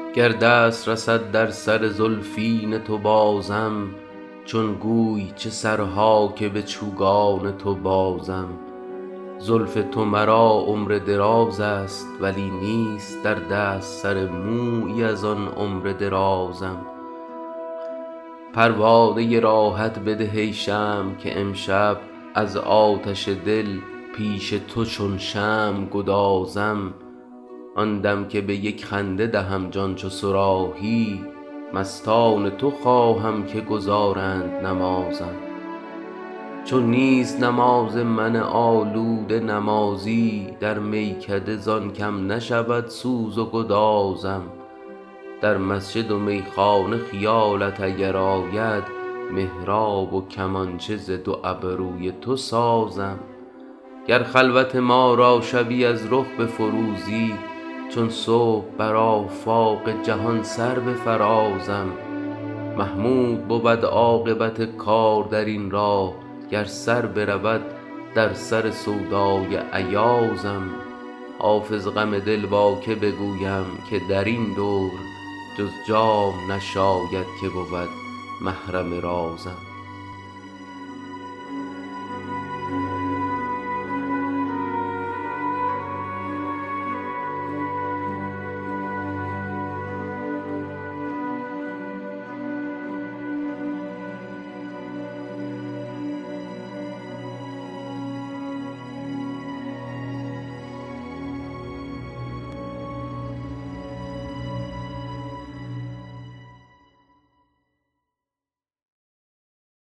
گر دست رسد در سر زلفین تو بازم، چون گوی چه سرها که به چوگان تو بازم. زلف تو مرا عمر دراز است، ولی نیست در دست سر مویی از آن عمر درازم. پروانه راحت بده ای شمع که امشب از آتش دل پیش تو چون شمع گدازم. آن دم که به یک خنده دهم جان چو صراحی، مستان تو خواهم که گزارند نمازم. چون نیست نماز من آلوده نمازی، در میکده زان کم نشود سوز و گدازم. در مسجد و میخانه خیالت اگر آید، محراب و کمانچه ز دو ابروی تو سازم. گر خلوت ما را شبی از رخ بفروزی، چون صبح بر آفاق جهان سر بفرازم. محمود بود عاقبت کار در این راه، گر سر برود در سر سودای ایازم. حافظ غم دل با که بگویم که در این دور، جز جام نشاید که بود محرم رازم.